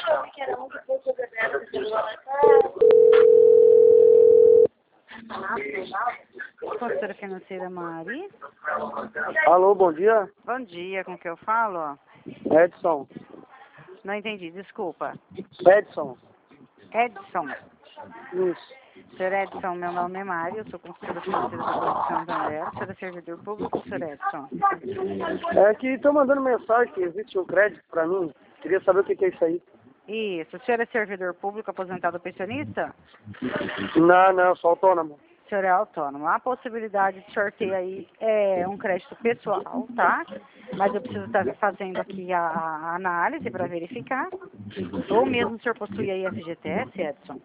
Consultora financeira Mari. Alô, bom dia. Bom dia, com que eu falo? Edson. Não entendi, desculpa. Edson. Edson. Isso. Senhor Edson, meu nome é Mari, eu sou consultora financeira do Banco Santander. Senhor é servidor público, senhor Edson? É que estão mandando mensagem que existe um crédito para mim. Queria saber o que é isso aí. Isso. O senhor é servidor público, aposentado ou pensionista? Não, sou autônomo. O senhor é autônomo. Há a possibilidade de sorteio aí um crédito pessoal, tá? Mas eu preciso estar fazendo aqui a análise para verificar. Ou mesmo o senhor possui aí FGTS, Edson?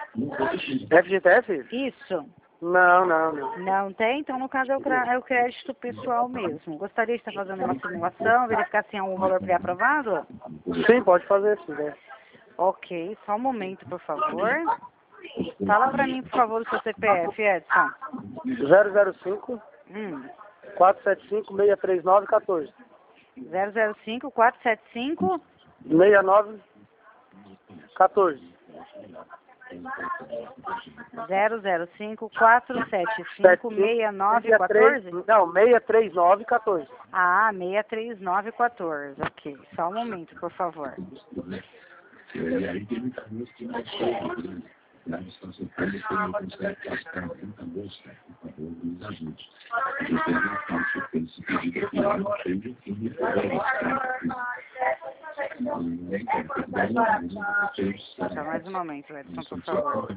FGTS? Isso. Não. Não tem? Então, no caso, é o crédito pessoal mesmo. Gostaria de estar fazendo uma simulação, verificar se há um valor pré-aprovado? Sim, pode fazer sim, né? Ok, só um momento, por favor. Fala para mim, por favor, o seu CPF, Edson. 005 Hum. 475 639 14. 005 475 69 14. 005 475 69 14? Não, 639 14. Ah, 639 14. Ok, só um momento, por favor. Só mais um momento, Edson, por favor.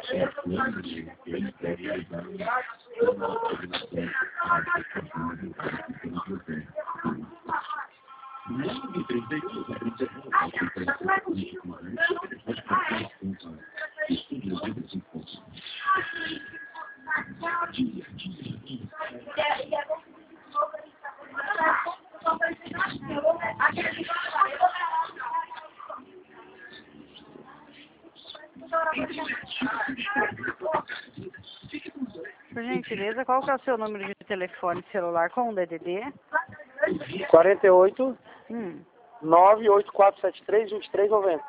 Por gentileza, qual que é o seu número de telefone celular com o DDD? 48 98473 2390.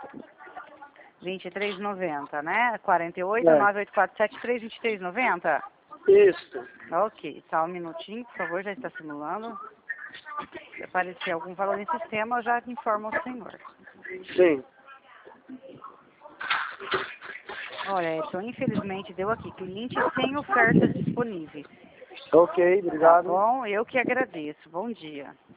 2390, né? 48 98473 2390? Isso. Ok, só um minutinho, por favor, já está simulando. Se aparecer algum valor em sistema, eu já informo ao senhor. Sim. Olha, Edson, infelizmente deu aqui, cliente sem ofertas disponíveis. Ok, Tá obrigado. bom? Eu que agradeço. Bom dia.